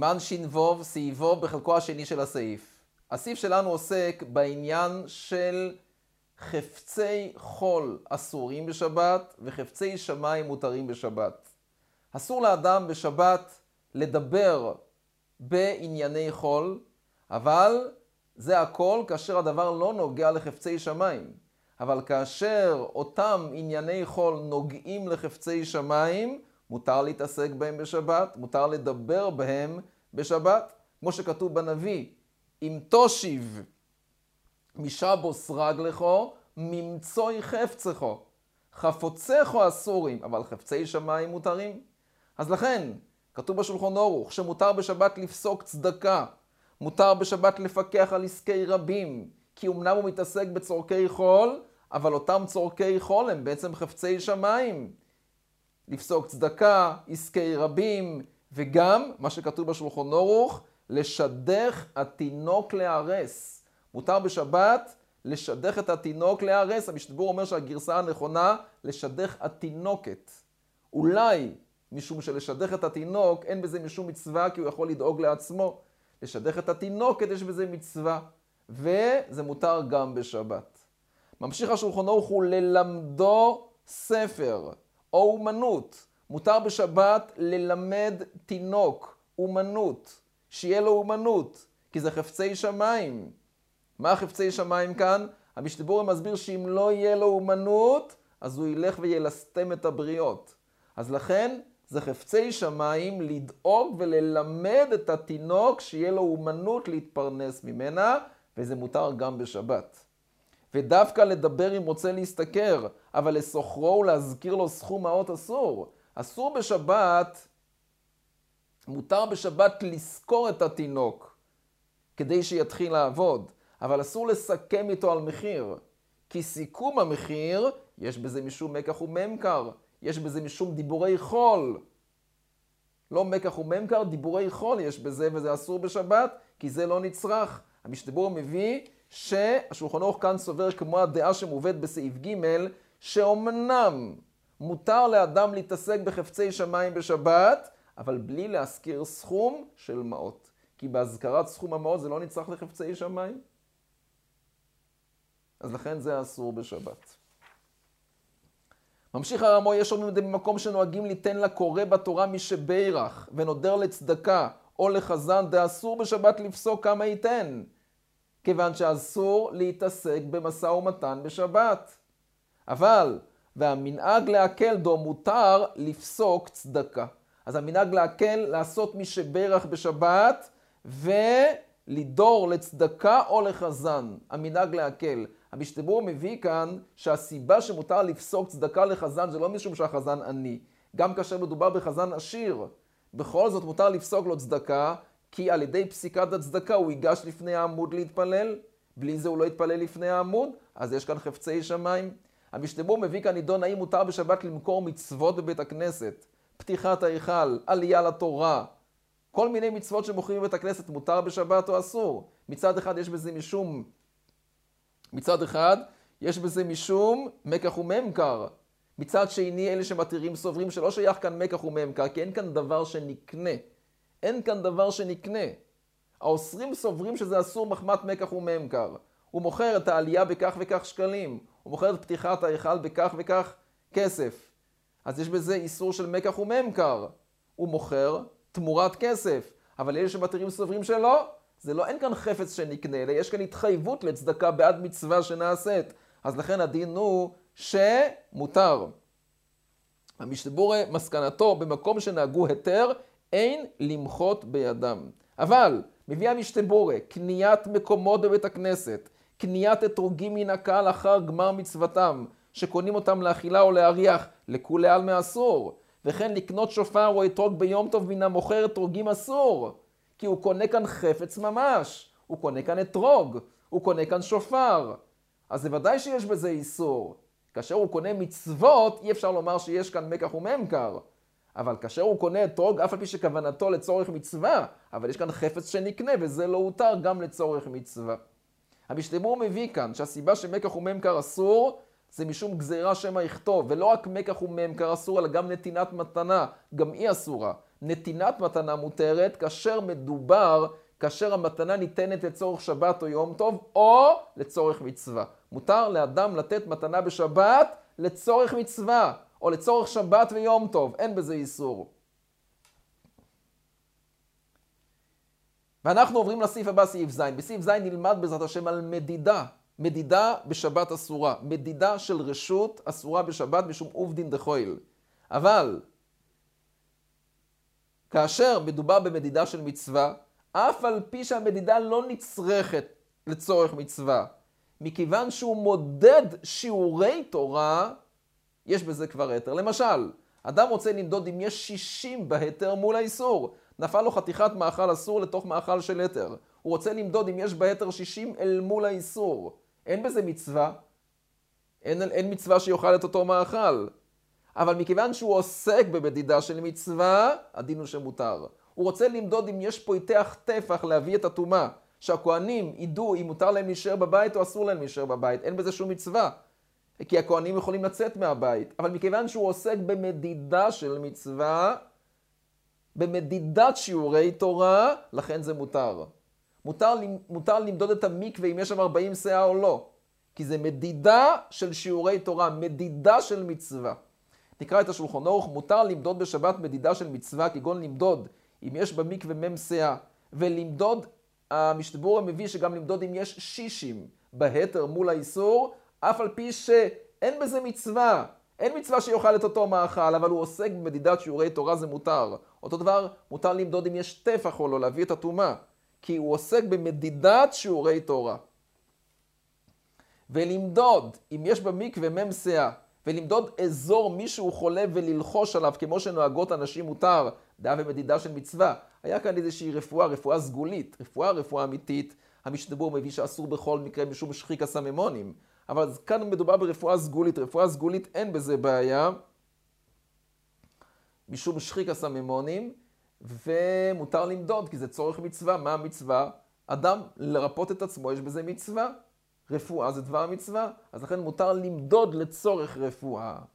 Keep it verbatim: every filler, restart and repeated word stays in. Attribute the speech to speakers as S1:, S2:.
S1: סימן שינבוב, סעיבו בחלקו השני של הסעיף. הסעיף שלנו עוסק בעניין של חפצי חול אסורים בשבת וחפצי שמיים מותרים בשבת. אסור לאדם בשבת לדבר בענייני חול, אבל זה הכל כאשר הדבר לא נוגע לחפצי שמיים. אבל כאשר אותם ענייני חול נוגעים לחפצי שמיים, מותר להתעסק בהם בשבת, מותר לדבר בהם בשבת, כמו שכתוב בנביא, אם תושיב משבוס רגלךו, ממצוי חפצךו. חפוצךו אסורים, אבל חפצי שמיים מותרים. אז לכן, כתוב בשולחן ערוך שמותר בשבת לפסוק צדקה, מותר בשבת לפקח על עסקי רבים, כי אמנם הוא מתעסק בצורכי חול, אבל אותם צורכי חול הם בעצם חפצי שמיים. לפסוק צדקה, עסקי רבים, וגם, מה שכתוב בשולחן ערוך, לשדך התינוק להרס. מותר בשבת לשדך את התינוק להרס. המשתבור אומר שהגרסה הנכונה, לשדך התינוקת. אולי, משום שלשדך את התינוק, אין בזה משום מצווה, כי הוא יכול לדאוג לעצמו. לשדך את התינוקת יש בזה מצווה, וזה מותר גם בשבת. ממשיך השולחן ערוך הוא ללמדו ספר או אומנות. מותר בשבת ללמד תינוק אומנות, שיהיה לו אומנות, כי זה חפצי שמיים. מה חפצי שמיים כאן? המשתבור מסביר שאם לא יהיה לו אומנות, אז הוא ילך וילסתם את הבריות. אז לכן זה חפצי שמיים לדאוג וללמד את התינוק שיהיה לו אומנות להתפרנס ממנה, וזה מותר גם בשבת. ודווקא לדבר אם רוצה להסתכר, אבל לסוחרו ולהזכיר לו סכום מעות אסור. אסור בשבת, מותר בשבת לזכור את התינוק, כדי שיתחיל לעבוד, אבל אסור לסכם איתו על מחיר. כי סיכום המחיר, יש בזה משום מקח וממכר, יש בזה משום דיבורי חול. לא מקח וממכר, דיבורי חול יש בזה, וזה אסור בשבת, כי זה לא נצרך. המשתבור מביא שהשולחן ערוך כאן סובר כמו הדעה שמובאת בסעיף ג' שאומנם מותר לאדם להתעסק בחפצי שמיים בשבת, אבל בלי להזכיר סכום של מעות. כי בהזכרת סכום המעות זה לא נצרך לחפצי שמיים. אז לכן זה אסור בשבת. ממשיך הרמו, יש אומרים במקום שנוהגים ליתן לקורא בתורה משבירך ונודר לצדקה או לחזן, זה אסור בשבת לפסוק כמה ייתן. כיוון שאסור להתעסק במשא ומתן בשבת. אבל, והמנהג להקל דו מותר לפסוק צדקה. אז המנהג להקל לעשות משברך בשבת ולדור לצדקה או לחזן. המנהג להקל. המשתבור מביא כאן שהסיבה שמותר לפסוק צדקה לחזן זה לא משום שהחזן עני. גם כאשר מדובר בחזן עשיר. בכל זאת מותר לפסוק לו צדקה, כי על ידי פסיקת הצדקה הוא ייגש לפני העמוד להתפלל. בלי זה הוא לא יתפלל לפני העמוד, אז יש כאן חפצי שמיים. המשתבור מביא כאן נידון האם מותר בשבת למכור מצוות בבית הכנסת, פתיחת ההיכל, עלייה לתורה. כל מיני מצוות שמוכרים בבית הכנסת מותר בשבת או אסור. מצד אחד יש בזה משום, מצד אחד יש בזה משום מקח וממכר. מצד שני אלה שמתירים סוברים שלא שייך כאן מקח וממכר, כי אין כאן דבר שנקנה. אין כאן דבר שנקנה. האוסרים סוברים שזה אסור מחמת מקח וממכר. הוא מוכר את העלייה בכך וכך שקלים. הוא מוכר את פתיחת ההיכל בכך וכך כסף. אז יש בזה איסור של מקח וממכר. הוא מוכר תמורת כסף. אבל אלה שמתירים סוברים שלא, זה לא, אין כאן חפץ שנקנה, אלא יש כאן התחייבות לצדקה בעד מצווה שנעשית. אז לכן הדין הוא שמותר. המשתבור מסקנתו במקום שנהגו היתר, אין למחות בידם. אבל מביא המשתבורה, קניית מקומות בבית הכנסת, קניית אתרוגים מן הקהל אחר גמר מצוותם, שקונים אותם לאכילה או להריח, לכולי על מאסור. וכן לקנות שופר או אתרוג ביום טוב מן המוכר אתרוגים אסור. כי הוא קונה כאן חפץ ממש, הוא קונה כאן אתרוג, הוא קונה כאן שופר. אז בוודאי שיש בזה איסור. כאשר הוא קונה מצוות, אי אפשר לומר שיש כאן מקח וממכר. אבל כאשר הוא קונה אתרוג, אף על פי שכוונתו לצורך מצווה, אבל יש כאן חפץ שנקנה, וזה לא הותר גם לצורך מצווה. המשתבור מביא כאן שהסיבה שמקח וממכר אסור, זה משום גזירה שמא יכתוב, ולא רק מקח וממכר אסור, אלא גם נתינת מתנה, גם היא אסורה. נתינת מתנה מותרת כאשר מדובר, כאשר המתנה ניתנת לצורך שבת או יום טוב, או לצורך מצווה. מותר לאדם לתת מתנה בשבת לצורך מצווה, או לצורך שבת ויום טוב. אין בזה איסור. ואנחנו עוברים לסעיף הבא, סעיף ז'. בסעיף ז' נלמד בעזרת השם על מדידה. מדידה בשבת אסורה. מדידה של רשות אסורה בשבת משום עובדין דחויל. אבל כאשר מדובר במדידה של מצווה, אף על פי שהמדידה לא נצרכת לצורך מצווה, מכיוון שהוא מודד שיעורי תורה, יש בזה כבר היתר. למשל, אדם רוצה למדוד אם יש שישים בהיתר מול האיסור. נפל לו חתיכת מאכל אסור לתוך מאכל של היתר. הוא רוצה למדוד אם יש בהיתר שישים אל מול האיסור. אין בזה מצווה. אין, אין מצווה שיאכל את אותו מאכל. אבל מכיוון שהוא עוסק במדידה של מצווה, הדין הוא שמותר. הוא רוצה למדוד אם יש פה יתח טפח להביא את הטומאה. שהכהנים ידעו אם מותר להם להישאר בבית או אסור להם להישאר בבית. אין בזה שום מצווה. כי הכהנים יכולים לצאת מהבית. אבל מכיוון שהוא עוסק במדידה של מצווה, במדידת שיעורי תורה, לכן זה מותר. מותר, מותר למדוד את המקווה אם יש שם ארבעים שאה או לא. כי זה מדידה של שיעורי תורה, מדידה של מצווה. נקרא את השולחן ערוך, מותר למדוד בשבת מדידה של מצווה, כגון למדוד אם יש במקווה מם שאה, ולמדוד, המשתבור מביא שגם למדוד אם יש שישים בהיתר מול האיסור, אף על פי שאין בזה מצווה. אין מצווה שיאכל את אותו מאכל, אבל הוא עוסק במדידת שיעורי תורה, זה מותר. אותו דבר, מותר למדוד אם יש טפח או לא, להביא את הטומאה, כי הוא עוסק במדידת שיעורי תורה. ולמדוד אם יש במקווה מם שאה, ולמדוד אזור מישהו חולה וללחוש עליו, כמו שנוהגות אנשים מותר, דעה ומדידה של מצווה. היה כאן איזושהי רפואה, רפואה סגולית, רפואה, רפואה אמיתית. המשתבור מביא שאסור בכל מקרה משום שחיק הסממונים. אבל כאן מדובר ברפואה סגולית. רפואה סגולית אין בזה בעיה, משום שחיק הסממונים, ומותר למדוד, כי זה צורך מצווה. מה המצווה? אדם לרפות את עצמו, יש בזה מצווה. רפואה זה דבר מצווה, אז לכן מותר למדוד לצורך רפואה.